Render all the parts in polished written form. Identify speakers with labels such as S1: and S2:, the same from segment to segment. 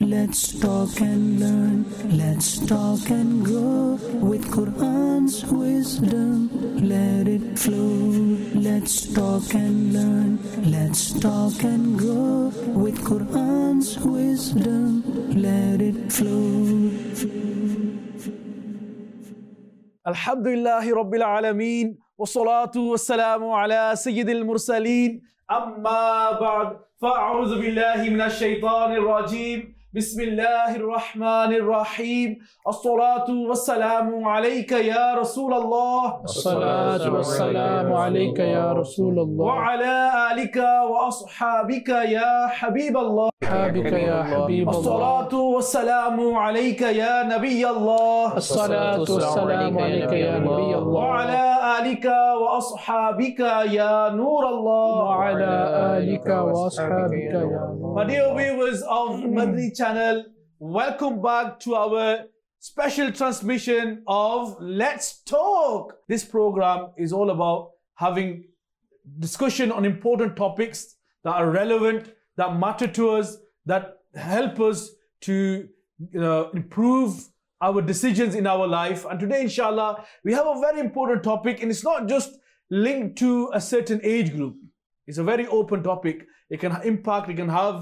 S1: Let's talk and learn. Let's talk and grow with Quran's wisdom. Let it flow. Let's talk and learn. Let's talk and grow with Quran's wisdom. Let it flow.
S2: Alhamdulillahi Rabbil Alameen. Wassalatu wassalamu ala Sayyidil Mursaleen. Amma ba'd. Fa'a'udhu billahi minash shaitanir rajeem. Bismillahir Rahmanir Rahim. As-salatu wassalamu alayka ya Rasulallah.
S3: As-salatu wassalamu alayka ya Rasulallah.
S2: Wa ala alika wa ashabika ya Habiballah.
S3: Habika ya Habiballah.
S2: As-salatu wassalamu alayka ya Nabiyallah.
S3: As-salatu wassalamu alayka ya Nabiyallah.
S2: Wa ala alika wa ashabika ya Nurallah.
S3: Wa ala alika wa ashabika ya Nur.
S2: My dear viewers of Madani Channel, welcome back to our special transmission of Let's Talk. This program is all about having discussion on important topics that are relevant, that matter to us, that help us to improve our decisions in our life. And today, inshallah, we have a very important topic, and it's not just linked to a certain age group. It's a very open topic. It can impact, it can have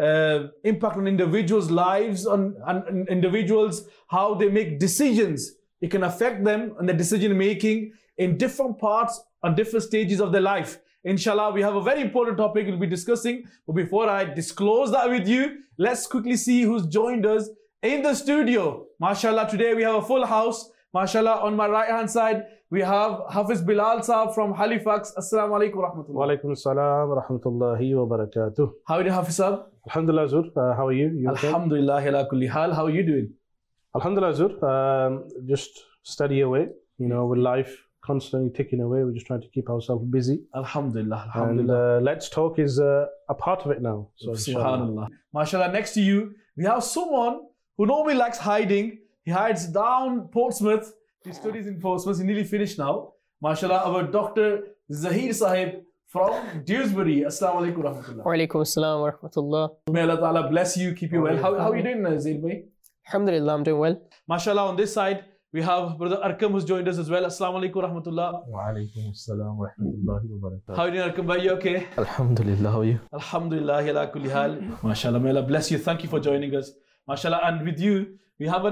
S2: impact on individuals' lives, on individuals, how they make decisions. It can affect them and their decision making in different parts and different stages of their life. Inshallah, we have a very important topic we'll be discussing. But before I disclose that with you, let's quickly see who's joined us in the studio. MashaAllah, today we have a full house. MashaAllah, on my right hand side, we have Hafiz Bilal Saab from Halifax. Assalamu alaikum wa rahmatullah.
S4: Wa alaikum assalam wa rahmatullahi wa barakatuh.
S2: How are you, Hafiz Saab?
S4: Alhamdulillah, Zur. How are you? You okay?
S2: Alhamdulillah ala kulli hal. How are you doing?
S4: Alhamdulillah, Zur. Just steady away. You know, with life constantly ticking away, we're just trying to keep ourselves busy.
S2: Alhamdulillah.
S4: And
S2: Alhamdulillah.
S4: Let's Talk is a part of it now. So,
S2: Subhanallah. MashaAllah, next to you, we have someone who normally likes hiding. He hides down Portsmouth. He studies in Portsmouth. He's nearly finished now. MashaAllah, our Dr. Zahir Sahib from Dewsbury. Assalamu alaikum wa rahmatullah.
S3: Wa alaikum assalam wa rahmatullah.
S2: May Allah Ta'ala bless you, keep you well. How are you doing, Zahir bhai?
S3: Alhamdulillah, I'm doing well.
S2: MashaAllah, on this side, we have Brother Arkam who's joined us as well. Assalamu alaikum wa rahmatullah.
S5: Wa alaikum assalam wa rahmatullahi wa barakatuh.
S2: How are you doing, Arkam bhai? You okay?
S5: Alhamdulillah, how are you?
S2: Alhamdulillah, ala kulli hal. MashaAllah, may Allah bless you. Thank you for joining us. MashaAllah, and with you, we have a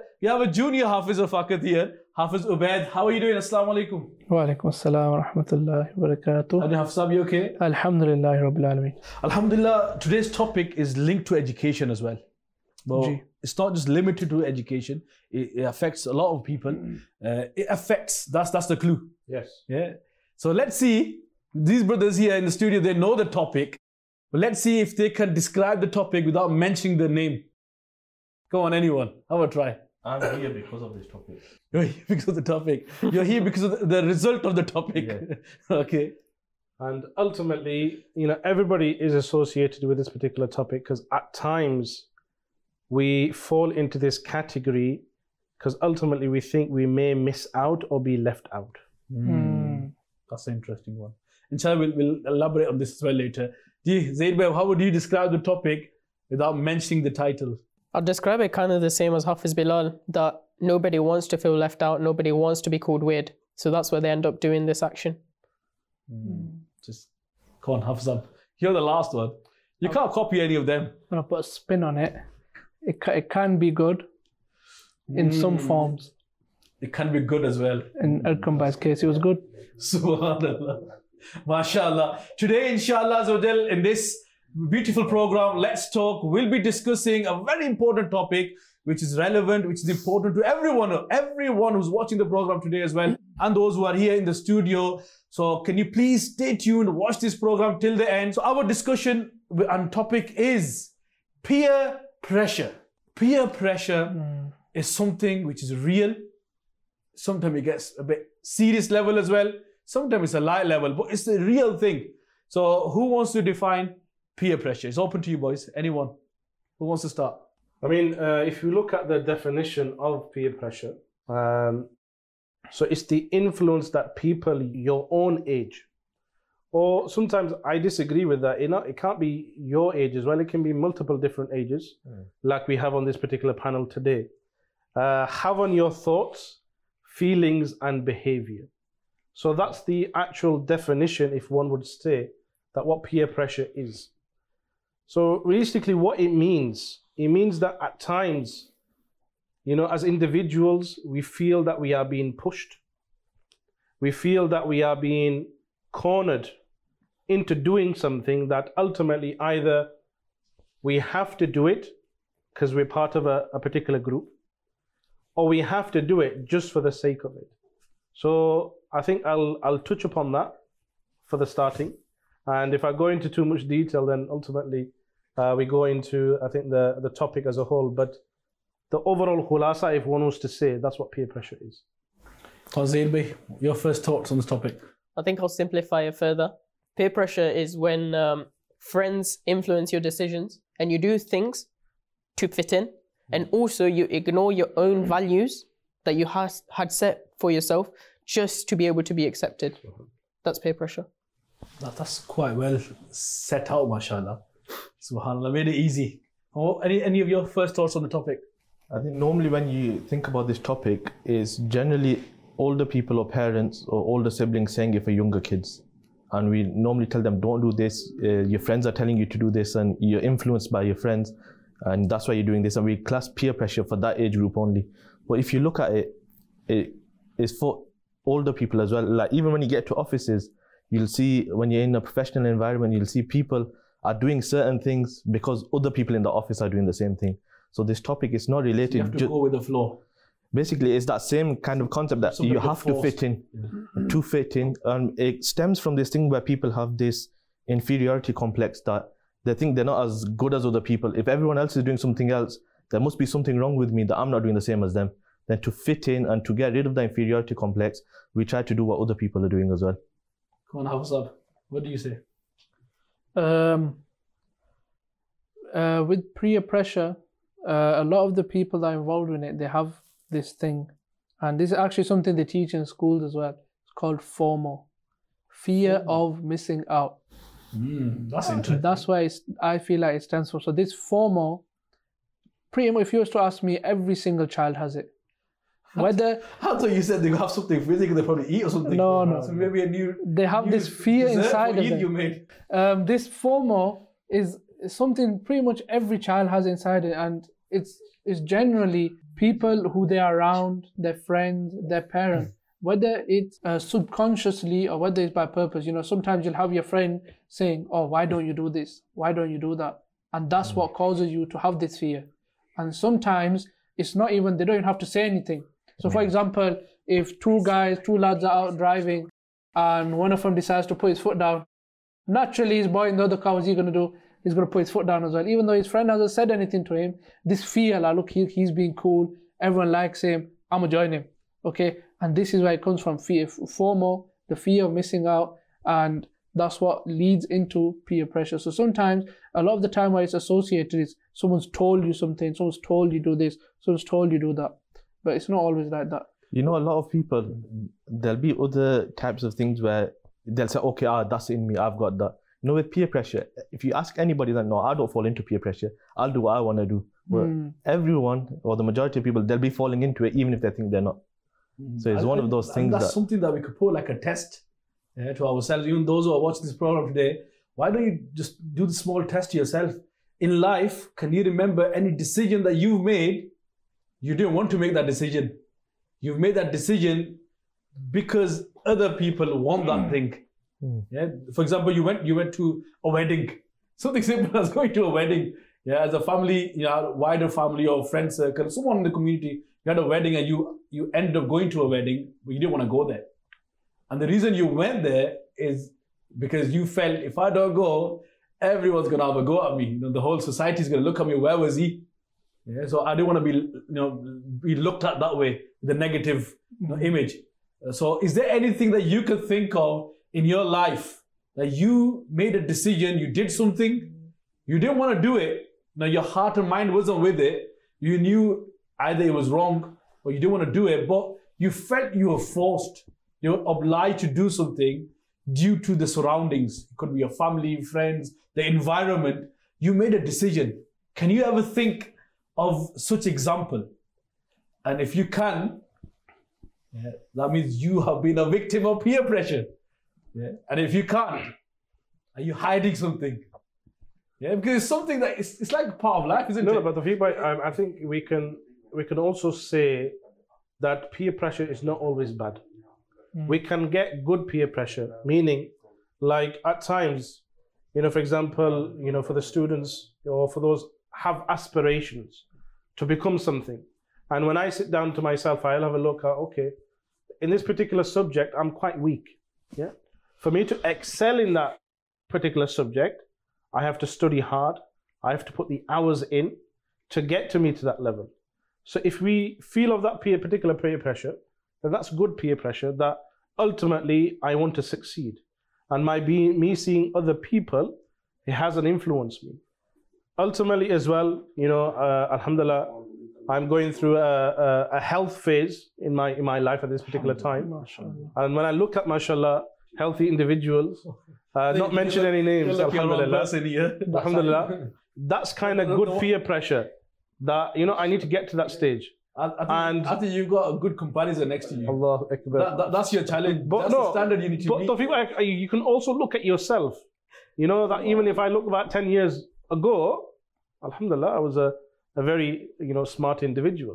S2: junior Hafiz of Fakat here, Hafiz Ubaid. How are you doing? Assalamu alaikum.
S3: Wa alaikum assalam wa rahmatullahi wa barakatuh.
S2: And Hafiz, are you okay?
S3: Alhamdulillah Rabbil Alameen.
S2: Alhamdulillah, today's topic is linked to education as well. But it's not just limited to education. It affects a lot of people. It affects, that's the clue.
S4: Yes.
S2: Yeah. So let's see, these brothers here in the studio, they know the topic. But let's see if they can describe the topic without mentioning the name. Come on, anyone. Have a try.
S5: I'm here because of this topic.
S2: You're here because of the topic. You're here because of the result of the topic.
S5: Yeah.
S2: Okay.
S4: And ultimately, you know, everybody is associated with this particular topic because at times we fall into this category because ultimately we think we may miss out or be left out.
S2: That's an interesting one. Inshallah, we'll elaborate on this as well later. Zaid bhai, how would you describe the topic without mentioning the title?
S3: I'll describe it kind of the same as Hafiz Bilal, that nobody wants to feel left out, nobody wants to be called weird. So that's why they end up doing this action.
S2: Just come on, Hafiz up. You're the last one. You can't copy any of them.
S6: I'm going to put a spin on it. It can be good in some forms.
S2: It can be good as well.
S6: In Arkam Bhai's case, it was good.
S2: Subhanallah. MashaAllah. Today, inshallah, Azawajal, in this beautiful program, Let's Talk, we'll be discussing a very important topic which is relevant, which is important to everyone who's watching the program today as well, and those who are here in the studio. So can you please stay tuned, watch this program till the end. So our discussion and topic is peer pressure. Peer pressure is something which is real. Sometimes it gets a bit serious level as well. Sometimes it's a light level, but it's a real thing. So who wants to define peer pressure? It's open to you, boys. Anyone who wants to start?
S4: I mean, if you look at the definition of peer pressure, so it's the influence that people your own age Or sometimes I disagree with that. It can't be your age as well. It can be multiple different ages, like we have on this particular panel today. Have on your thoughts, feelings, and behavior. So that's the actual definition, if one would say, that what peer pressure is. So realistically, what it means that at times, as individuals, we feel that we are being pushed. We feel that we are being cornered into doing something that ultimately either we have to do it because we're part of a particular group, or we have to do it just for the sake of it. So I think I'll touch upon that for the starting. And if I go into too much detail, then ultimately we go into, I think, the topic as a whole. But the overall khulasa, if one was to say, that's what peer pressure is.
S2: Fazil Bhai, your first thoughts on this topic?
S3: I think I'll simplify it further. Peer pressure is when friends influence your decisions and you do things to fit in, and also you ignore your own values that you had set for yourself just to be able to be accepted. That's peer pressure.
S2: That's quite well set out, mashallah. Subhanallah, made it easy. Any of your first thoughts on the topic?
S5: I think normally when you think about this topic, is generally older people or parents or older siblings saying it for younger kids. And we normally tell them, don't do this. Your friends are telling you to do this and you're influenced by your friends. And that's why you're doing this. And we class peer pressure for that age group only. But if you look at it, it is for older people as well. Like even when you get to offices, you'll see when you're in a professional environment, you'll see people are doing certain things because other people in the office are doing the same thing. So this topic is not related.
S2: You have to go with the flow.
S5: Basically, it's that same kind of concept that you have to fit in, to fit in. And it stems from this thing where people have this inferiority complex that they think they're not as good as other people. If everyone else is doing something else, there must be something wrong with me that I'm not doing the same as them. Then to fit in and to get rid of the inferiority complex, we try to do what other people are doing as well.
S2: Come on, Hafsab, what do you say?
S6: With peer pressure, a lot of the people that are involved in it, they have this thing, and this is actually something they teach in schools as well. It's called FOMO, fear of missing out.
S2: That's interesting.
S6: That's why I feel like it stands for. So this FOMO, pretty much, if you were to ask me, every single child has it. Whether
S2: I thought you said they have something physical they probably eat or something.
S6: No.
S2: So maybe a new.
S6: They have this fear inside of them.
S2: You made.
S6: This FOMO is something pretty much every child has inside it, and it's generally people who they are around, their friends, their parents, whether it's subconsciously or whether it's by purpose. Sometimes you'll have your friend saying, oh, why don't you do this? Why don't you do that? And that's what causes you to have this fear. And sometimes it's not even, they don't even have to say anything. So for example, if two lads are out driving and one of them decides to put his foot down, naturally his boy in the other car, what's he going to do? He's going to put his foot down as well. Even though his friend hasn't said anything to him, this fear, like, look, he's being cool, everyone likes him, I'm going to join him. Okay? And this is where it comes from, fear. FOMO, the fear of missing out, and that's what leads into peer pressure. So sometimes, a lot of the time where it's associated is someone's told you something, someone's told you do this, someone's told you do that. But it's not always like that.
S5: A lot of people, there'll be other types of things where they'll say, okay, that's in me, I've got that. With peer pressure, if you ask anybody that, no, I don't fall into peer pressure, I'll do what I want to do. But everyone, or the majority of people, they'll be falling into it even if they think they're not. So it's one of those things
S2: that's something that we could put like a test to ourselves, even those who are watching this program today. Why don't you just do the small test to yourself? In life, can you remember any decision that you've made? You didn't want to make that decision. You've made that decision because other people want that thing. Yeah. For example, you went to a wedding. Something simple as going to a wedding. Yeah, as a family, wider family or friend circle, someone in the community, you had a wedding and you ended up going to a wedding, but you didn't want to go there. And the reason you went there is because you felt, if I don't go, everyone's going to have a go at me. The whole society is going to look at me, where was he? Yeah, so I didn't want to be looked at that way, the negative image. So is there anything that you could think of in your life that you made a decision, you did something, you didn't want to do it, now your heart and mind wasn't with it, you knew either it was wrong or you didn't want to do it, but you felt you were forced, you were obliged to do something due to the surroundings. It could be your family, friends, the environment. You made a decision. Can you ever think of such example? And if you can, that means you have been a victim of peer pressure. Yeah. And if you can't, are you hiding something? Yeah, because it's something that it's like part of life, isn't it?
S4: No, but I think we can also say that peer pressure is not always bad. We can get good peer pressure, meaning like at times, for example, for the students or for those have aspirations to become something. And when I sit down to myself, I'll have a look at, okay, in this particular subject, I'm quite weak. Yeah. For me to excel in that particular subject, I have to study hard. I have to put the hours in to get me to that level. So if we feel of that particular peer pressure, then that's good peer pressure that ultimately I want to succeed. And me seeing other people, it hasn't influenced me. Ultimately as well, alhamdulillah, I'm going through a health phase in my life at this particular time. And when I look at, mashallah, healthy individuals, not mention any names, alhamdulillah, that's kind of good peer pressure that, I need to get to that stage.
S2: I think you've got a good comparison next to you.
S4: Allah Akbar.
S2: That's your challenge. That's the standard you need to meet.
S4: But you can also look at yourself. That even if I look about 10 years ago, alhamdulillah, I was a very, smart individual.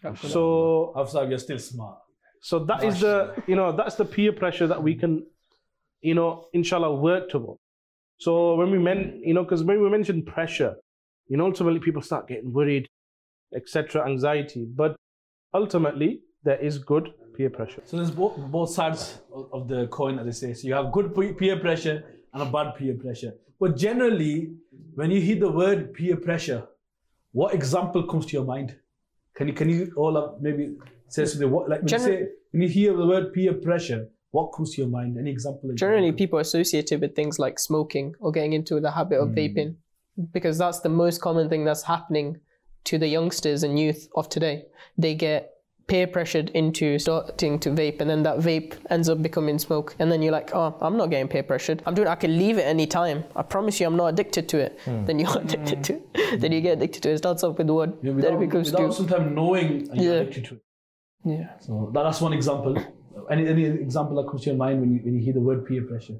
S4: So,
S2: Afsar, you're still smart.
S4: So that is that's the peer pressure that we can, inshallah, work towards. So when we because when we mention pressure, ultimately people start getting worried, etc., anxiety. But ultimately, there is good peer pressure.
S2: So there's both sides of the coin, as they say. So you have good peer pressure and a bad peer pressure. But generally, when you hear the word peer pressure, what example comes to your mind? Can you all maybe say something? When you hear the word peer pressure, what comes to your mind? Any example?
S3: Generally, people associate it with things like smoking or getting into the habit of vaping, because that's the most common thing that's happening to the youngsters and youth of today. They get peer pressured into starting to vape, and then that vape ends up becoming smoke. And then you're like, oh, I'm not getting peer pressured. I can leave it any time. I promise you I'm not addicted to it. Then you're addicted to it. Then you get addicted to it. It starts off with one.
S2: Yeah, without sometimes knowing you're addicted to it.
S6: Yeah.
S2: So that's one example. Any example that comes to your mind when you hear the word peer pressure?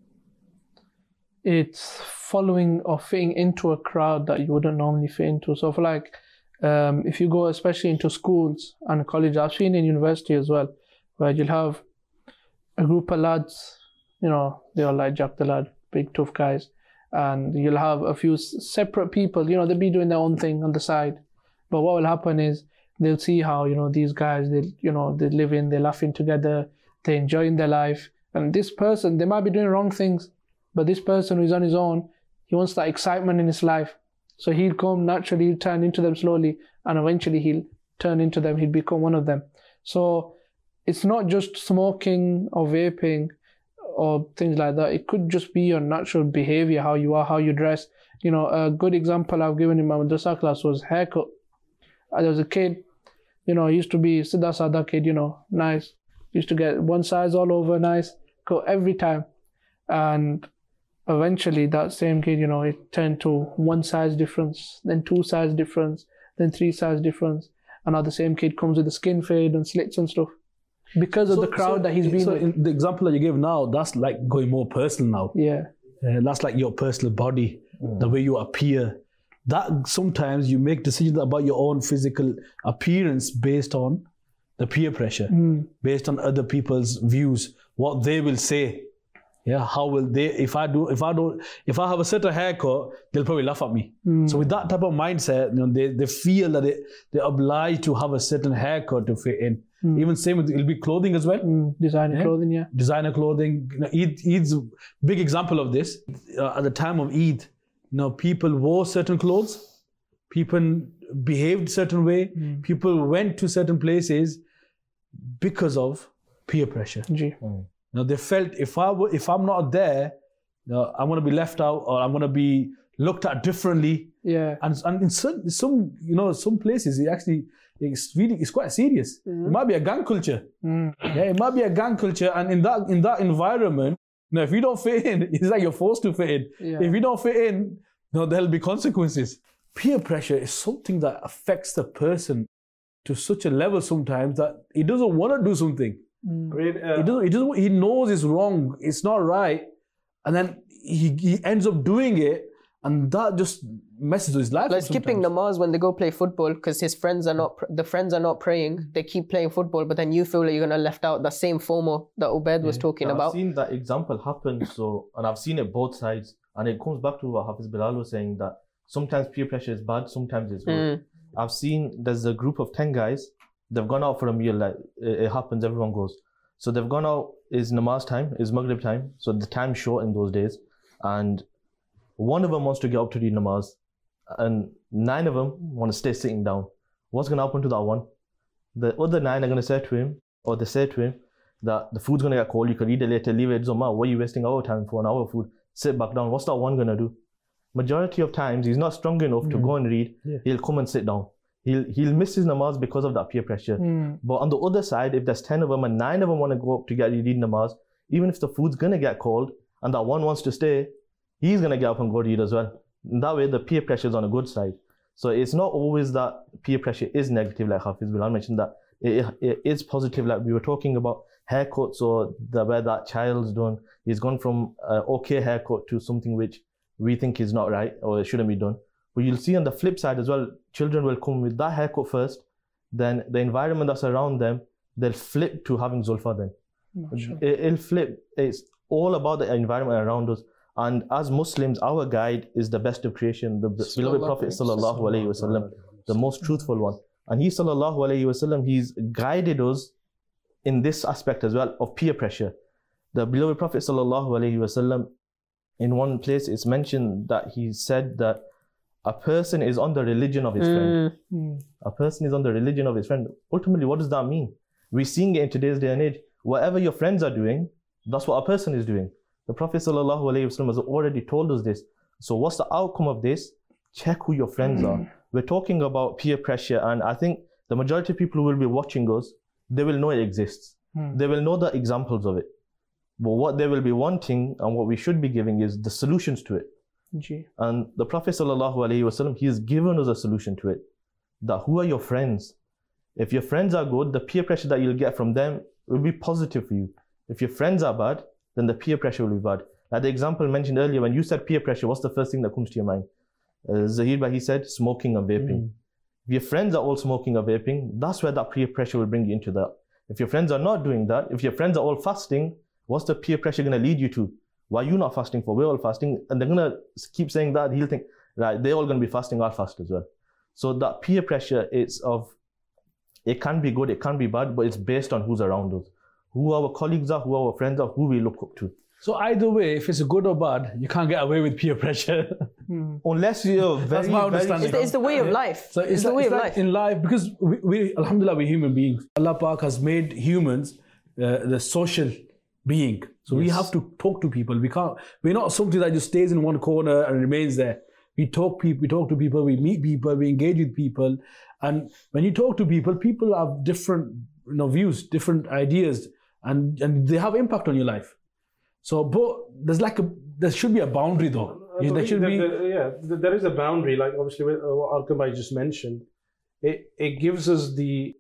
S6: It's following or fitting into a crowd that you wouldn't normally fit into. So for like, if you go especially into schools and college, I've seen in university as well, where you'll have a group of lads, they're like Jack the Lad, big tough guys, and you'll have a few separate people, they'll be doing their own thing on the side. But what will happen is they'll see how, these guys, they're living, they're laughing together, they're enjoying their life. And this person, they might be doing wrong things, but this person who's on his own, he wants that excitement in his life. So he'll come naturally, he'll turn into them slowly, and eventually he'll turn into them, he'll become one of them. So it's not just smoking or vaping or things like that. It could just be your natural behavior, how you are, how you dress. A good example I've given in my madrasa class was haircut. There was a kid, he used to be Siddha Sada kid, nice. Used to get one size all over, nice, cut every time. And eventually that same kid, it turned to one size difference, then two size difference, then three size difference. And now the same kid comes with a skin fade and slits and stuff because of the crowd that he's been with.
S2: In the example that you gave now, that's like going more personal now.
S6: Yeah.
S2: That's like your personal body, the way you appear. That sometimes you make decisions about your own physical appearance based on the peer pressure, based on other people's views, what they will say. Yeah, how will they? If I have a certain haircut, they'll probably laugh at me. So with that type of mindset, they feel that they're obliged to have a certain haircut to fit in. Even same with it'll be clothing as well.
S6: Designer clothing, yeah.
S2: Designer clothing. Eid's a big example of this. At the time of Eid, people wore certain clothes, people behaved certain way, people went to certain places because of peer pressure. They felt if I'm not there, I'm going to be left out, or I'm going to be looked at differently.
S6: Yeah.
S2: And in some places it's quite serious. It might be a gang culture. Yeah, it might be a gang culture, and in that environment, No, if you don't fit in, it's like you're forced to fit in.
S6: Yeah.
S2: If you don't fit in, no, there'll be consequences. Peer pressure is something that affects the person to such a level sometimes that he doesn't want to do something.
S4: I mean,
S2: He knows it's wrong, it's not right, and then he ends up doing it, and that just messes with his life.
S3: Like skipping
S2: sometimes.
S3: namaz when they go play football because his friends are not, the friends are not praying. They keep playing football, but then you feel like you're gonna left out the same FOMO that Ubaid was talking about.
S5: I've seen that example happen. And I've seen it both sides, and it comes back to what Hafiz Bilal was saying, that sometimes peer pressure is bad, sometimes it's good. I've seen there's a group of 10 guys. They've gone out for a meal. Like it happens, everyone goes. So they've gone out. Is namaz time, is Maghrib time. So the time's short in those days, and one of them wants to get up to read namaz, and 9 of them want to stay sitting down. What's going to happen to that one? The other 9 are going to say to him, or they say to him, that the food's going to get cold, you can eat it later, leave it, it doesn't matter. What are you wasting our time for, an hour of food? Sit back down. What's that one going to do? Majority of times, he's not strong enough to go and read. He'll come and sit down. He'll miss his namaz because of that peer pressure. But on the other side, if there's 10 of them and 9 of them want to go up to get read namaz, even if the food's going to get cold and that one wants to stay, he's going to get up and go read as well. And that way, the peer pressure is on a good side. So it's not always that peer pressure is negative, like Hafiz Bilal mentioned, that it is positive. Like we were talking about haircuts, or where that child's done, he's gone from an okay haircut to something which we think is not right or it shouldn't be done. But you'll see on the flip side as well, children will come with that haircut first, then the environment that's around them, they'll flip to having Zulfa then. It'll flip. It's all about the environment around us. And as Muslims, our guide is the best of creation, the beloved Prophet Sallallahu Alaihi Wasallam, the most truthful one. And he Sallallahu Alaihi Wasallam, he's guided us in this aspect as well of peer pressure. The beloved Prophet Sallallahu Alaihi Wasallam, in one place it's mentioned that he said that a person is on the religion of his friend. A person is on the religion of his friend. Ultimately, what does that mean? We're seeing it in today's day and age. Whatever your friends are doing, that's what a person is doing. The Prophet ﷺ has already told us this. So what's the outcome of this? Check who your friends are. We're talking about peer pressure, and I think the majority of people who will be watching us, they will know it exists. They will know the examples of it. But what they will be wanting and what we should be giving is the solutions to it. And the Prophet ﷺ, he has given us a solution to it. That who are your friends? If your friends are good, the peer pressure that you'll get from them will be positive for you. If your friends are bad, then the peer pressure will be bad. Like the example mentioned earlier, when you said peer pressure, what's the first thing that comes to your mind? Zahir Bhai, he said smoking and vaping. If your friends are all smoking or vaping, that's where that peer pressure will bring you into that. If your friends are not doing that, if your friends are all fasting, what's the peer pressure going to lead you to? Why are you not fasting for? We're all fasting. And they're going to keep saying that. He'll think, right, they're all going to be fasting, I'll fast as well. So that peer pressure, it can be good, it can be bad, but it's based on who's around us. Who our colleagues are, who our friends are, who we look up to.
S2: So either way, if it's a good or bad, you can't get away with peer pressure.
S5: Unless you're very,
S2: That's my understanding.
S3: It's the way of life.
S2: So it's
S3: the way of
S2: like
S3: life.
S2: in life, because we Alhamdulillah, we're human beings. Allah Pak has made humans the social being. So we have to talk to people. We're not something that just stays in one corner and remains there. We talk to people, we meet people, we engage with people. And when you talk to people, people have different views, different ideas, and they have impact on your life. So, but there should be a boundary though. There
S4: is a boundary. Like obviously what Al-Kamai just mentioned, it gives us the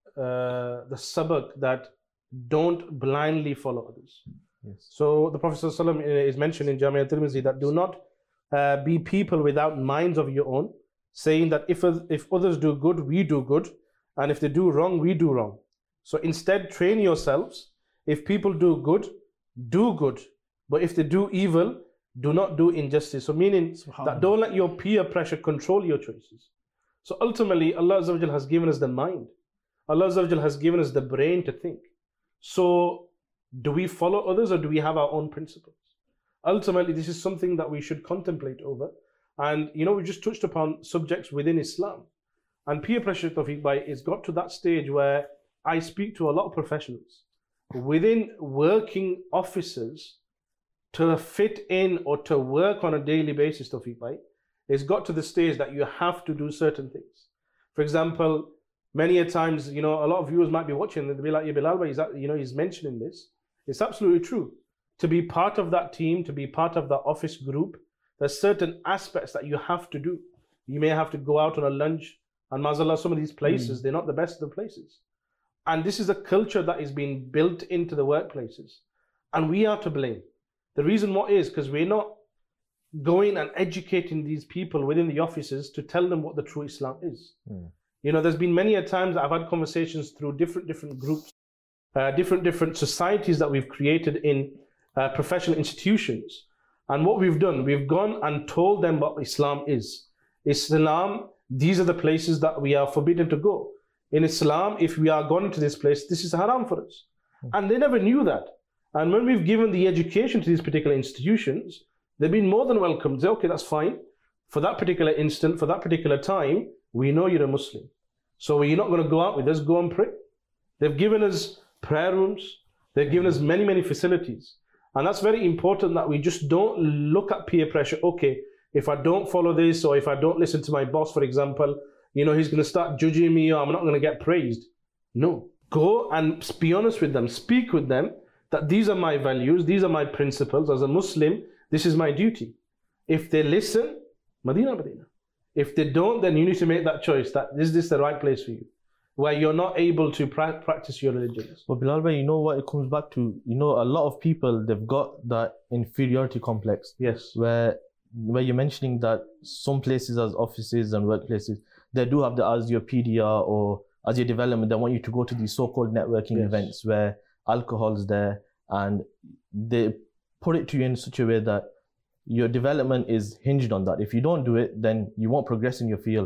S4: sabak that don't blindly follow others. Yes. So the Prophet ﷺ is mentioned in Jami' al-Tirmidhi that do not be people without minds of your own, saying that if others do good, we do good, and if they do wrong, we do wrong. So instead, train yourselves. If people do good, but if they do evil, do not do injustice. So meaning that don't let your peer pressure control your choices. So ultimately, Allah Azza wa Jal has given us the mind. Allah Azza wa Jal has given us the brain to think. So do we follow others or do we have our own principles? Ultimately, this is something that we should contemplate over. And we just touched upon subjects within Islam. And peer pressure, Tawfiq Bhai, it's got to that stage where I speak to a lot of professionals within working offices to fit in or to work on a daily basis, Tawfiq Bhai. It's got to the stage that you have to do certain things. For example, many a times, a lot of viewers might be watching and they'll be like, yeah, Bilal Bhai, he's mentioning this. It's absolutely true. to be part of that team, to be part of that office group, there's certain aspects that you have to do. You may have to go out on a lunch, and mashallah, some of these places, they're not the best of the places. And this is a culture that is being built into the workplaces. And we are to blame. The reason what is, because we're not going and educating these people within the offices to tell them what the true Islam is. You know, there's been many a times that I've had conversations through different groups, different societies that we've created in professional institutions. And what we've done, we've gone and told them what Islam is. Islam, these are the places that we are forbidden to go. In Islam, if we are going to this place, this is haram for us. And they never knew that. And when we've given the education to these particular institutions, they've been more than welcome to say, okay, that's fine. For that particular instant, for that particular time, we know you're a Muslim. So you're not going to go out with us, go and pray. They've given us prayer rooms. They've given us many, many facilities. And that's very important that we just don't look at peer pressure. Okay, if I don't follow this, or if I don't listen to my boss, for example, you know, he's going to start judging me, or I'm not going to get praised. No. Go and be honest with them. Speak with them that these are my values, these are my principles. As a Muslim, this is my duty. If they listen, Madina, Madina. If they don't, then you need to make that choice, that is this the right place for you, where you're not able to practice your religion.
S5: But Bilal bhai, you know what it comes back to? You know, a lot of people, they've got that inferiority complex.
S4: Yes.
S5: Where you're mentioning that some places as offices and workplaces, they do have the as your PDR or as your development, they want you to go to these so-called networking events where alcohol's there, and they put it to you in such a way that your development is hinged on that. If you don't do it, then you won't progress in your field.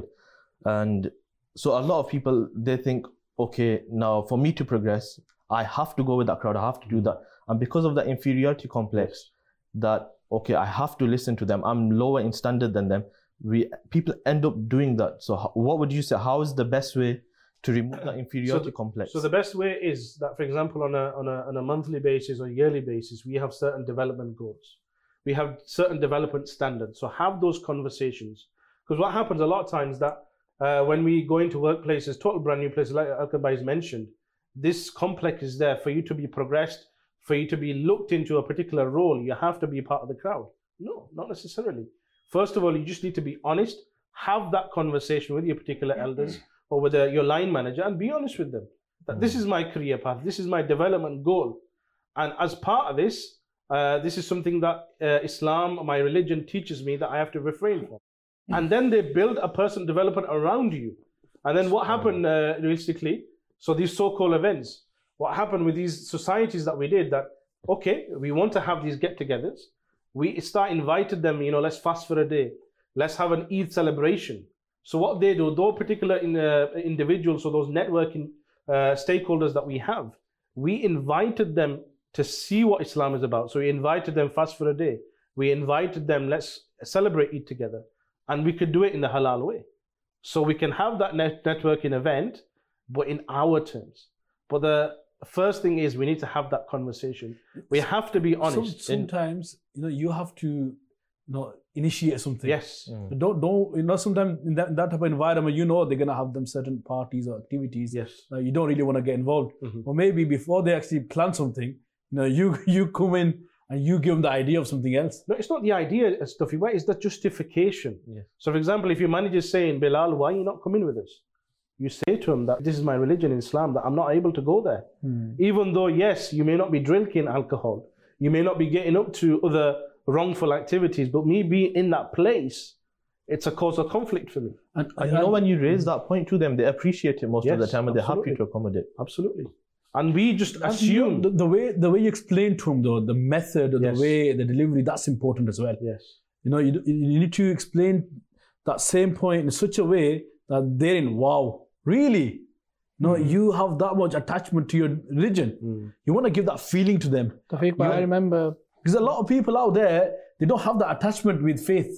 S5: And so a lot of people, they think, okay, now for me to progress, I have to go with that crowd, I have to do that. And because of that inferiority complex, that, okay, I have to listen to them, I'm lower in standard than them, people end up doing that. So what would you say, how is the best way to remove that inferiority complex?
S4: So the best way is that, for example, on a monthly basis or yearly basis, we have certain development goals. We have certain development standards. So have those conversations. Because what happens a lot of times that when we go into workplaces, total brand new places, like Al-Kabais mentioned, this complex is there for you to be progressed, for you to be looked into a particular role. You have to be part of the crowd. No, not necessarily. First of all, you just need to be honest, have that conversation with your particular elders or with your line manager, and be honest with them that this is my career path, this is my development goal. And as part of this, this is something that Islam, my religion, teaches me that I have to refrain from. And then they build a personal development around you. And then what happened realistically, so these so-called events, what happened with these societies that we did, that, okay, we want to have these get-togethers. We invited them, you know, let's fast for a day. Let's have an Eid celebration. So what they do, those particular individuals or those networking stakeholders that we have, we invited them to see what Islam is about. So we invited them fast for a day. We invited them, let's celebrate Eid together. And we could do it in the halal way. So we can have that networking event, but in our terms. But the first thing is we need to have that conversation. We have to be honest.
S2: Sometimes, you know, you have to, you know, initiate something.
S4: Yes.
S2: Don't, you know, sometimes in that type of environment, you know, they're going to have them certain parties or activities.
S4: Yes.
S2: You don't really want to get involved. Or maybe before they actually plan something, you know, you come in and you give them the idea of something else.
S4: No, it's not the idea, Stuffy. It's the justification.
S5: Yes.
S4: So, for example, if your manager is saying, Bilal, why are you not coming with us? You say to him that this is my religion in Islam, that I'm not able to go there. Even though, yes, you may not be drinking alcohol, you may not be getting up to other wrongful activities, but me being in that place, it's a cause of conflict for me.
S5: And you know, when you raise that point to them, they appreciate it most of the time, and they're happy to accommodate.
S4: Absolutely. And we just assume
S2: the way you explain to them, though, the method, the way, the delivery, that's important as well.
S4: Yes.
S2: You know, you need to explain that same point in such a way that they're in, wow, really? No, you have that much attachment to your religion. You want to give that feeling to them.
S6: Tawfiq, I remember,
S2: because a lot of people out there, they don't have that attachment with faith,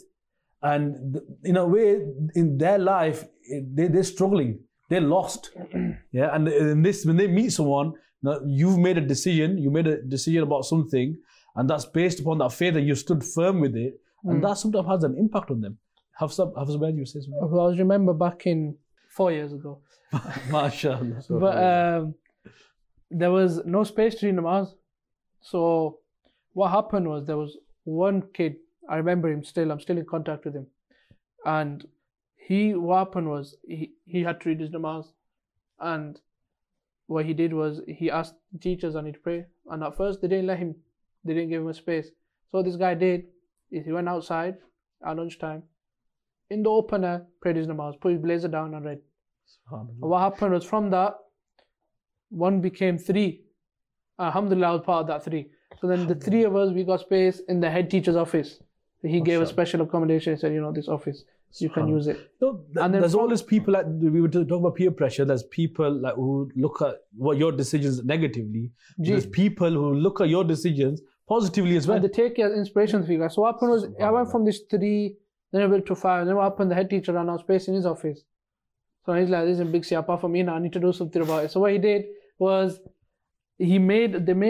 S2: and in a way, in their life, they're struggling. They're lost. Yeah, and in this, when they meet someone, you've made a decision. You made a decision about something, and that's based upon that faith, and you stood firm with it, and that sometimes has an impact on them. Hafsa, you say something?
S6: Well, I remember back in 4 years ago.
S2: MashaAllah.
S6: But there was no space to read namaz. So what happened was there was one kid, I remember him still, I'm still in contact with him. And what happened was he had to read his namaz. And what he did was he asked the teachers, I need to pray. And at first they didn't give him a space. So this guy did, he went outside at lunchtime, in the open air, prayed his namaz, put his blazer down and read. And what happened was from that, one became three. Alhamdulillah, I was part of that three. So then the three of us, we got space in the head teacher's office. He gave us special accommodation. He said, this office, you can use it.
S2: No, and then there's always people, like we were talking about peer pressure, there's people like who look at your decisions negatively. There's people who look at your decisions positively as well.
S6: And they take your inspiration for you guys. So what happened was, I went from this 3, then I went to 5, then what happened, the head teacher ran out of space in his office. So he's like, this is a big apart from me now, I need to do something about it. So what he did was, they made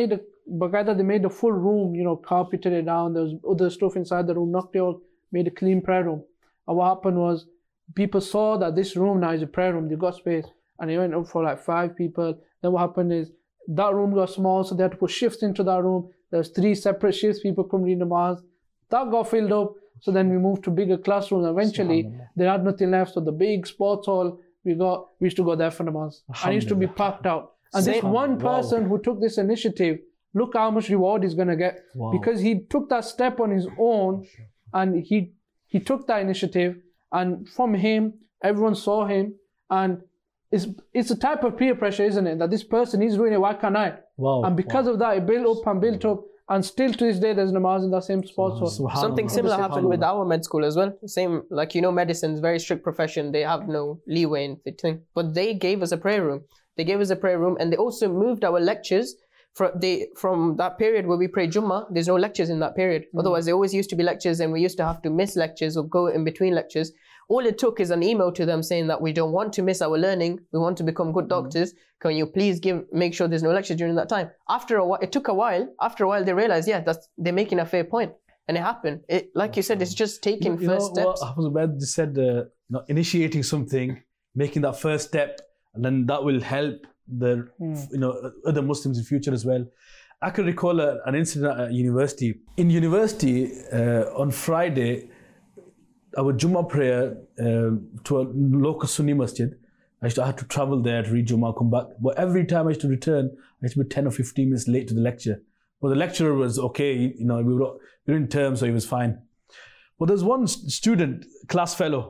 S6: a full room, carpeted it down, there was other stuff inside the room, knocked it all, made a clean prayer room. And what happened was, people saw that this room now is a prayer room, they got space, and it went up for like 5 people. Then what happened is, that room got small, so they had to put shifts into that room. There's 3 separate shifts, people come read namaz. That got filled up, so then we moved to bigger classrooms. Eventually, they had nothing left, so the big sports hall, we used to go there for namaz. And it used to be packed out. And this one person who took this initiative, look how much reward he's going to get. Wow. Because he took that step on his own, and he took that initiative, and from him, everyone saw him, and it's a type of peer pressure, isn't it? That this person, he's doing it, why can't I?
S2: Wow.
S6: And because of that, it built up, and still to this day, there's namaz in that same spot. So
S3: something similar happened with our med school as well. Same, like, medicine is a very strict profession. They have no leeway in fitting. But they gave us a prayer room. And they also moved our lectures from that period where we pray Jummah. There's no lectures in that period. Otherwise, there always used to be lectures, and we used to have to miss lectures or go in between lectures. All it took is an email to them saying that we don't want to miss our learning. We want to become good doctors. Can you please make sure there's no lectures during that time? After a while, it took a while. After a while, they realized, they're making a fair point. And it happened. Like you said, it's just taking first steps.
S2: What just said, initiating something, making that first step, and then that will help the other Muslims in future as well. I can recall an incident at university. In university, on Friday, our Jummah prayer to a local Sunni masjid, I had to travel there to read Jummah, come back. But every time I used to return, I used to be 10 or 15 minutes late to the lecture. But the lecturer was okay, we were in terms, so he was fine. But there's one student, class fellow,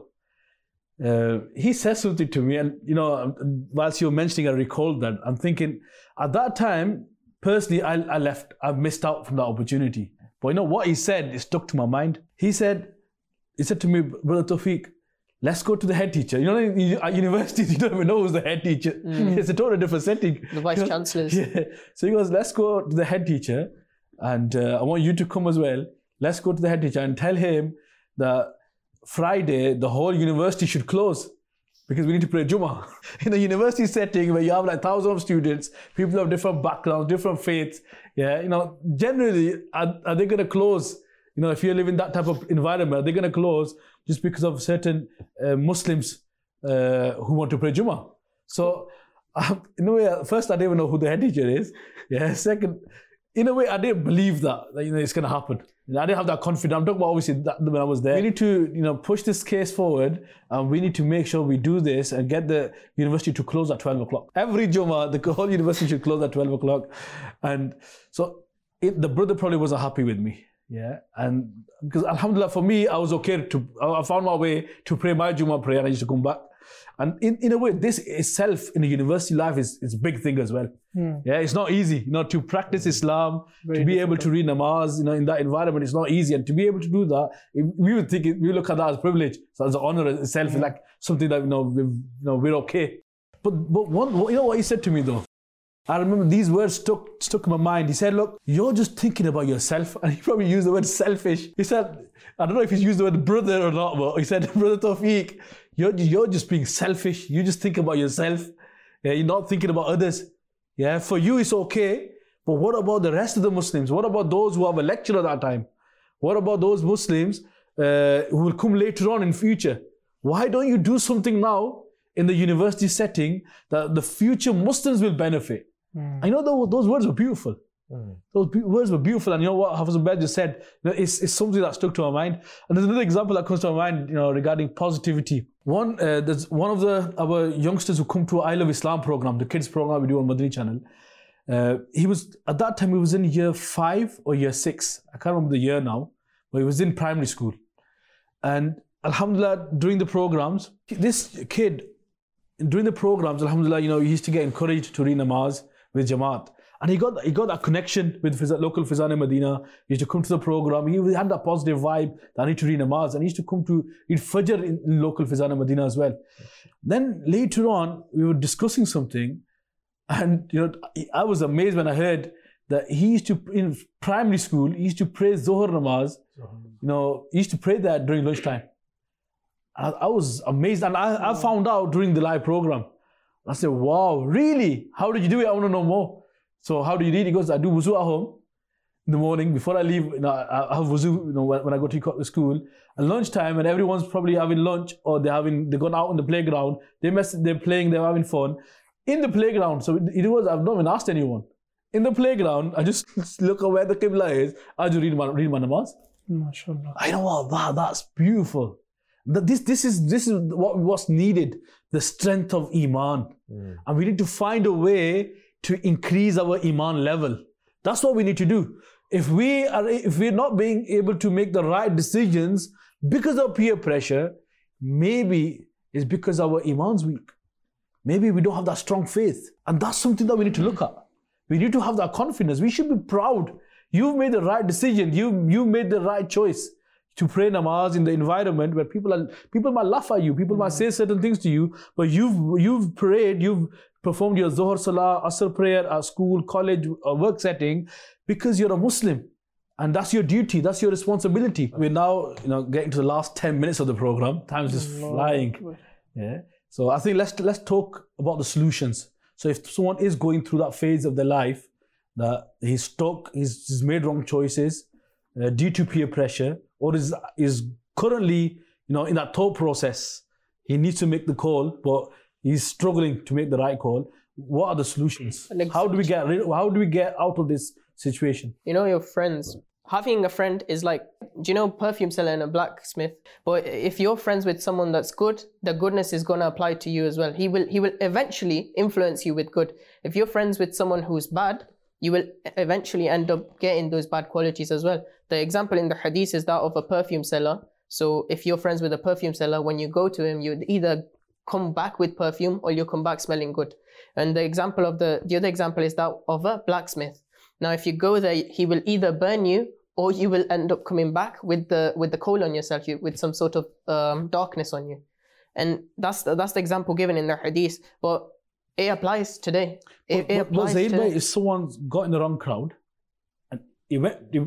S2: he says something to me, and whilst you were mentioning, I recalled that. I'm thinking, at that time, personally, I missed out from that opportunity. But what he said, it stuck to my mind. He said to me, Brother Tawfiq, let's go to the head teacher. At universities, you don't even know who's the head teacher. It's a totally different setting.
S3: The vice chancellors.
S2: Yeah. So he goes, let's go to the head teacher, and I want you to come as well. Let's go to the head teacher and tell him that Friday, the whole university should close because we need to pray Jummah. In a university setting where you have like thousands of students, people of different backgrounds, different faiths, generally, are they going to close? If you live in that type of environment, they're going to close just because of certain Muslims who want to pray Jummah. So, in a way, first, I didn't even know who the head teacher is. Second, in a way, I didn't believe that it's going to happen. I didn't have that confidence. I'm talking about obviously that when I was there. We need to push this case forward, and we need to make sure we do this and get the university to close at 12 o'clock. Every Jummah, the whole university should close at 12 o'clock. And so the brother probably wasn't happy with me. And because alhamdulillah, for me, I was okay I found my way to pray my Jummah prayer, and I used to come back. And in a way, this itself in the university life is a big thing as well. It's not easy, to practice Islam, to be able to read namaz, in that environment, it's not easy. And to be able to do that, we look at that as privilege. So as an honor itself, is like something that, we're okay. But what he said to me though, I remember these words stuck in my mind. He said, look, you're just thinking about yourself. And he probably used the word selfish. He said, I don't know if he's used the word brother or not, but he said, Brother Tawfiq, you're just being selfish. You just think about yourself. You're not thinking about others. For you, it's okay. But what about the rest of the Muslims? What about those who have a lecture at that time? What about those Muslims who will come later on in future? Why don't you do something now in the university setting that the future Muslims will benefit? I know those words are beautiful. Those words were beautiful, and you know what Hafiz Ubaid just said, it's something that stuck to my mind. And there's another example that comes to my mind, regarding positivity. There's one of our youngsters who come to our I Love Islam program, the kids program we do on Madani channel. At that time he was in year 5 or year 6. I can't remember the year now, but he was in primary school. And alhamdulillah, during the programs, this kid, alhamdulillah, he used to get encouraged to read namaz with Jamaat. And he got that connection with local Fizan Medina. He used to come to the program. He had that positive vibe that I need to read namaz. And he used to come to read Fajr in local Fizan Medina as well. Then later on, we were discussing something. And I was amazed when I heard that he used to, in primary school, he used to pray Zohar namaz. He used to pray that during lunchtime. I was amazed. And I found out during the live program. I said, wow, really? How did you do it? I want to know more. So how do you read? He goes, I do wuzu at home in the morning. Before I leave, I have wuzu, when I go to school. At lunchtime, and everyone's probably having lunch, or they're gone out on the playground. They're playing, they're having fun. In the playground, so I've not even asked anyone. In the playground, I just look at where the Qibla is. I just read my namaz.
S6: MashaAllah.
S2: I know, wow, that's beautiful. This is what's needed, the strength of Iman. And we need to find a way to increase our Iman level. That's what we need to do. If we're not being able to make the right decisions because of peer pressure, maybe it's because our Iman's weak. Maybe we don't have that strong faith. And that's something that we need to look at. We need to have that confidence. We should be proud. You've made the right decision. You made the right choice to pray namaz in the environment where people might laugh at you. People might say certain things to you, but you've prayed, you've performed your Zohar Salah, Asr prayer at school, college, or work setting because you're a Muslim. And that's your duty, that's your responsibility. We're now getting to the last 10 minutes of the program. Time's just flying. Yeah. So I think let's talk about the solutions. So if someone is going through that phase of their life, that he's stuck, he's made wrong choices due to peer pressure, or is currently in that thought process, he needs to make the call, but he's struggling to make the right call. What are the solutions? How do we get out of this situation?
S3: Your friends. Having a friend is like, perfume seller and a blacksmith. But if you're friends with someone that's good, the goodness is going to apply to you as well. He will eventually influence you with good. If you're friends with someone who's bad, you will eventually end up getting those bad qualities as well. The example in the hadith is that of a perfume seller. So if you're friends with a perfume seller, when you go to him, you either come back with perfume or you come back smelling good. And the other example is that of a blacksmith. Now, if you go there, he will either burn you or you will end up coming back with the coal on yourself, with some sort of darkness on you. And that's the example given in the hadith. But it applies today.
S2: If someone's got in the wrong crowd, and he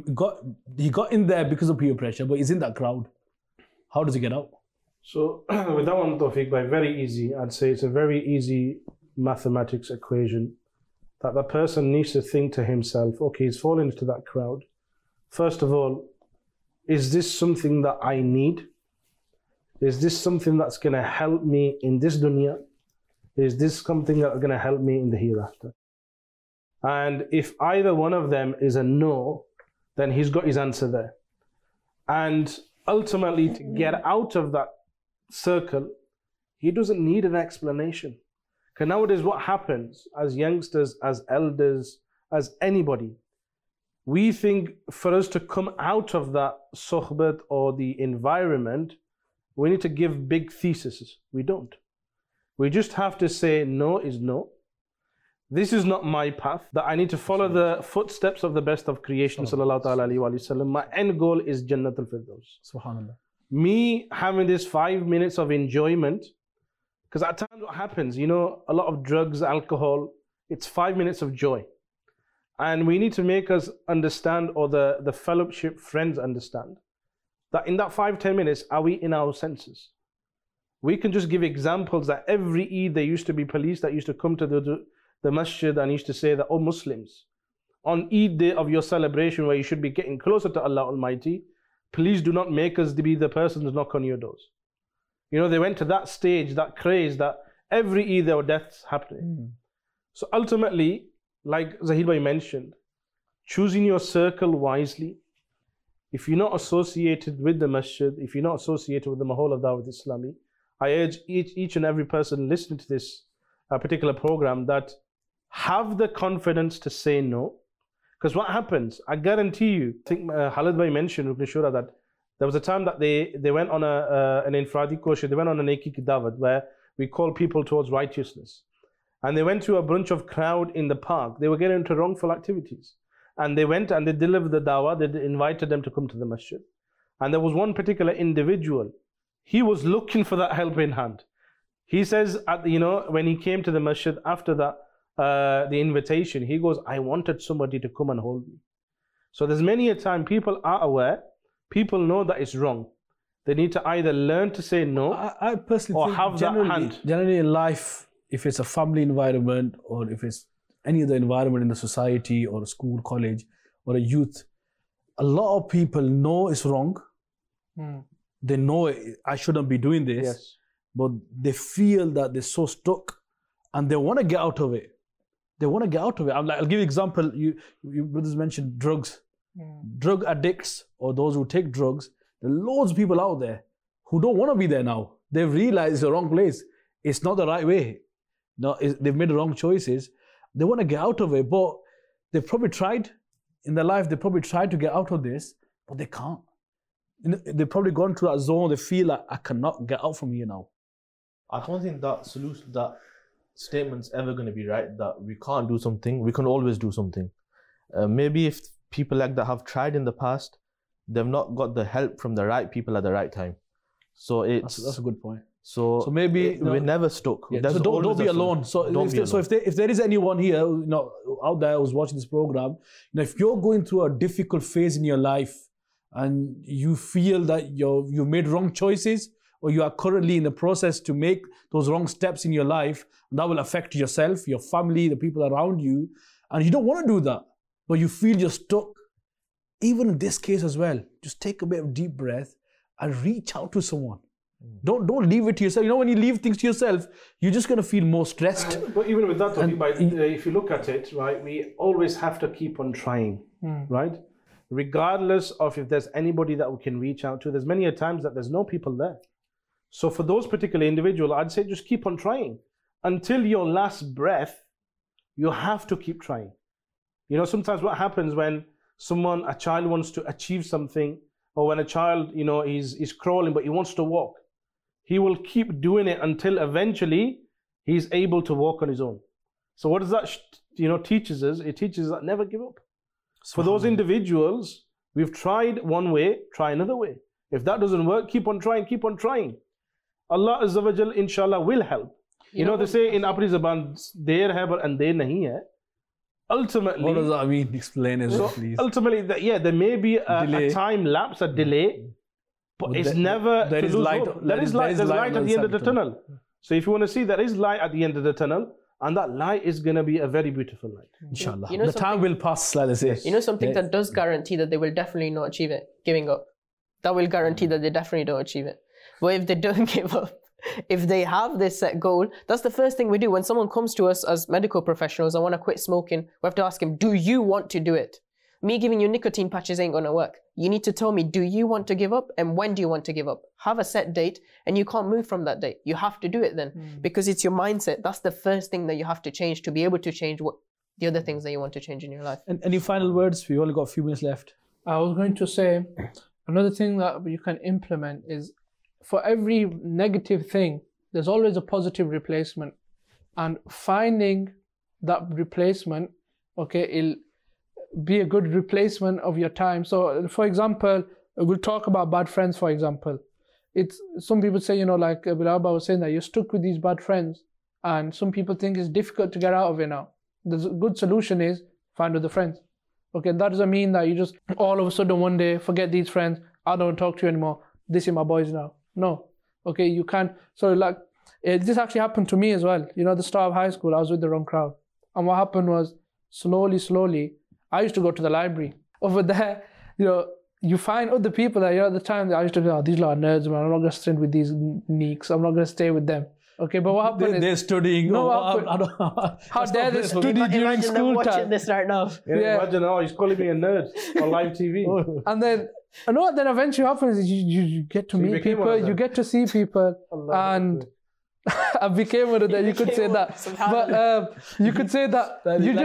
S2: got in there because of peer pressure, but he's in that crowd, how does he get out?
S4: So with that one, Tawfiq, very easy. I'd say it's a very easy mathematics equation that the person needs to think to himself, okay, he's fallen into that crowd. First of all, is this something that I need? Is this something that's going to help me in this dunya? Is this something that's going to help me in the hereafter? And if either one of them is a no, then he's got his answer there. And ultimately, to get out of that circle, he doesn't need an explanation. Because nowadays what happens as youngsters, as elders, as anybody, we think for us to come out of that sohbat or the environment, we need to give big theses. We don't. We just have to say no is no. This is not my path, that I need to follow the footsteps of the best of creation, sallallahu alayhi wa sallam. My end goal is Jannatul Firdaus.
S2: Subhanallah.
S4: Me having this 5 minutes of enjoyment, because at times what happens, a lot of drugs, alcohol, it's 5 minutes of joy. And we need to make us understand, or the fellowship friends understand, that in that 5-10 minutes, are we in our senses? We can just give examples that every Eid there used to be police that used to come to the masjid and used to say that, oh Muslims, on Eid day of your celebration where you should be getting closer to Allah Almighty, please do not make us to be the person to knock on your doors. They went to that stage, that craze, that every Eid there were deaths happening. So ultimately, like Zahid Bhai mentioned, choosing your circle wisely. If you're not associated with the masjid, if you're not associated with the Mahal of Dawat Islami, I urge each and every person listening to this particular program that have the confidence to say no. Because what happens, I guarantee you, I think Khalid Bhai mentioned, Rukn Shura, that there was a time that they went on an infradi kosher, they went on an Neki Ki Dawat where we call people towards righteousness. And they went to a bunch of crowd in the park. They were getting into wrongful activities. And they went and they delivered the dawah, they invited them to come to the masjid. And there was one particular individual, he was looking for that helping hand. He says, when he came to the masjid after that, the invitation, he goes, I wanted somebody to come and hold me. So there's many a time people are aware, people know that it's wrong. They need to either learn to say no,
S2: I personally
S4: or
S2: think
S4: have that hand.
S2: Generally in life, if it's a family environment or if it's any other environment in the society or a school, college or a youth, a lot of people know it's wrong. They know I shouldn't be doing this,
S4: Yes.
S2: but they feel that they're so stuck and they want to get out of it. They want to get out of it. I'll give you an example. You brothers mentioned drugs. Drug addicts or those who take drugs, there are loads of people out there who don't want to be there now. They've realized it's the wrong place. It's not the right way. No, they've made the wrong choices. They want to get out of it, but they've probably tried in their life. They probably tried to get out of this, but they can't. They've probably gone to that zone. They feel like I cannot get out from here now.
S5: I don't think that solution, that statement's ever going to be right, that we can't do something, we can always do something. Maybe if people like that have tried in the past, they've not got the help from the right people at the right time. So
S2: That's a good point.
S5: So
S2: maybe
S5: we're never stuck.
S2: Yeah,
S5: There's
S2: so don't
S5: always
S2: be
S5: a
S2: alone.
S5: solution.
S2: If there is anyone here, out there who's watching this program, if you're going through a difficult phase in your life and you feel that you made wrong choices, or you are currently in the process to make those wrong steps in your life, and that will affect yourself, your family, the people around you, and you don't want to do that, but you feel you're stuck. Even in this case as well, just take a bit of deep breath and reach out to someone. Don't leave it to yourself. When you leave things to yourself, you're just going to feel more stressed.
S4: But even with that, if you look at it, right, we always have to keep on trying, right? Regardless of if there's anybody that we can reach out to, there's many a times that there's no people there. So for those particular individuals, I'd say just keep on trying. Until your last breath, you have to keep trying. Sometimes what happens when a child wants to achieve something, or when a child, is crawling, but he wants to walk, he will keep doing it until eventually he's able to walk on his own. So what does that, teaches us? It teaches us that never give up. For those individuals, we've tried one way, try another way. If that doesn't work, keep on trying, keep on trying. Allah Azza wa Jal, inshallah, will help. They say in Apni Zaban, der hai but andre nahi hai. Ultimately,
S2: what does that mean? Explain it, please.
S4: Ultimately, there may be a time lapse, a delay, but it's never
S2: there is light.
S4: There's light at the end of the tunnel. So if you want to see, there is light at the end of the tunnel, and that light is going to be a very beautiful light.
S2: Inshallah. The time will pass, like they say.
S3: Something that does guarantee that they will definitely not achieve it? Giving up. That will guarantee that they definitely don't achieve it. But if they don't give up, if they have this set goal, that's the first thing we do. When someone comes to us as medical professionals and want to quit smoking, we have to ask him, do you want to do it? Me giving you nicotine patches ain't going to work. You need to tell me, do you want to give up? And when do you want to give up? Have a set date, and you can't move from that date. You have to do it then, because it's your mindset. That's the first thing that you have to change to be able to change what the other things that you want to change in your life.
S2: And any final words? We've only got a few minutes left.
S6: I was going to say, another thing that you can implement is, for every negative thing, there's always a positive replacement. And finding that replacement, it'll be a good replacement of your time. So, for example, we'll talk about bad friends, for example. Some people say, like Bilal Abba was saying, that you're stuck with these bad friends. And some people think it's difficult to get out of it now. The good solution is find other friends. That doesn't mean that you just all of a sudden one day forget these friends. I don't talk to you anymore. This is my boys now. No. You can't. So this actually happened to me as well. The start of high school, I was with the wrong crowd. And what happened was, slowly, I used to go to the library. Over there, you find other people that, at the time, I used to go, these lot are nerds, man. I'm not going to stay with these neeks. I'm not going to stay with them. Okay, but what happened
S2: They're
S6: is
S2: studying.
S6: No,
S2: How
S6: dare they study during
S3: Imagine them
S6: school
S3: watching
S6: time.
S3: this right now.
S6: Yeah.
S4: Imagine, oh, he's calling me a nerd on live TV.
S6: And then, you know what then eventually happens is you get to
S4: So you
S6: meet
S4: became one of
S6: people, you
S4: them.
S6: get to see people, and I became one of them. You could say
S3: became
S6: that,
S3: one,
S6: but you could say that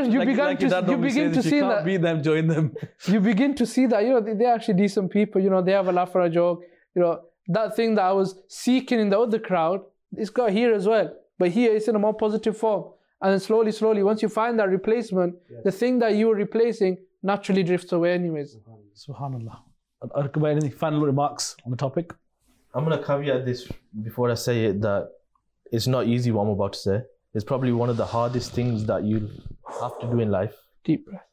S6: you begin to see that
S2: Be them, join them.
S6: you begin to see that, you know, they're actually decent people, you know, they have a laugh or a joke, you know, that thing that I was seeking in the other crowd, it's got here as well, but here it's in a more positive form. And then slowly, once you find that replacement, the thing that you were replacing naturally drifts away anyways.
S2: Subhanallah. Arkaba, any final remarks on the topic?
S5: I'm going to caveat this before I say it that it's not easy what I'm about to say. It's probably one of the hardest things that you have to do in life.
S6: Deep breath.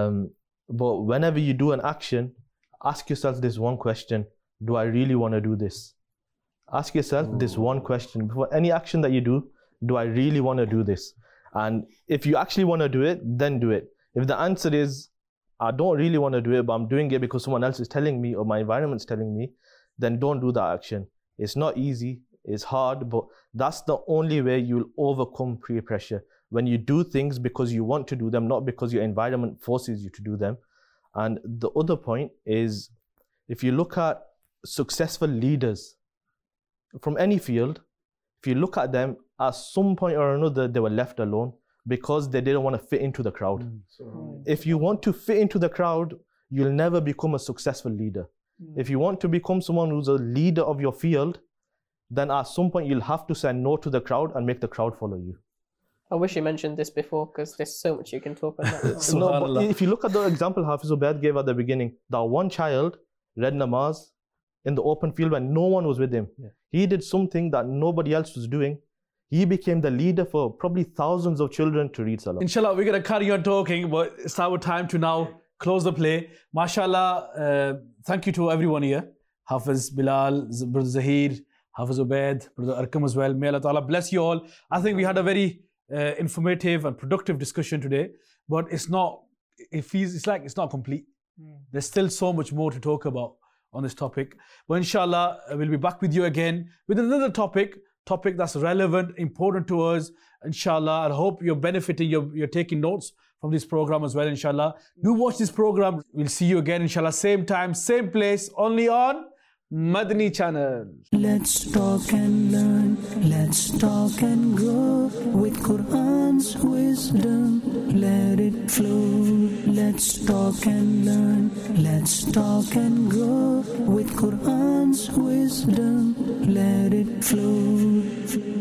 S5: But whenever you do an action, ask yourself this one question: do I really want to do this? Ask yourself this one question. Before any action that you do I really want to do this? And if you actually want to do it, then do it. If the answer is, I don't really want to do it, but I'm doing it because someone else is telling me or my environment's telling me, then don't do that action. It's not easy, it's hard, but that's the only way you'll overcome peer pressure. When you do things because you want to do them, not because your environment forces you to do them. And the other point is, if you look at successful leaders from any field, if you look at them, at some point or another, they were left alone because they didn't want to fit into the crowd. If you want to fit into the crowd, you'll never become a successful leader. If you want to become someone who's a leader of your field, then at some point you'll have to say no to the crowd and make the crowd follow you.
S3: I wish you mentioned this before because there's so much you can talk about.
S5: No, but if you look at the example Hafiz Ubaid gave at the beginning, that one child read namaz in the open field when no one was with him. He did something that nobody else was doing. He became the leader for probably thousands of children to read Salah.
S2: Inshallah, we're going to carry on talking, but it's our time to now close the play. MashaAllah, thank you to everyone here. Hafiz, Bilal, Brother Zahir, Hafiz Ubaid, Brother Arkam as well. May Allah Ta'ala bless you all. I think we had a very informative and productive discussion today, but it's not complete. There's still so much more to talk about on this topic. But inshallah, we'll be back with you again with another topic that's relevant, important to us. Inshallah, I hope you're benefiting, you're taking notes from this program as well, inshallah. Do watch this program. We'll see you again, inshallah, same time, same place, only on Madani Channel.
S1: Let's talk and learn, let's talk and grow with Quran's wisdom, let it flow. Let's talk and learn, let's talk and grow with Quran's wisdom, let it flow.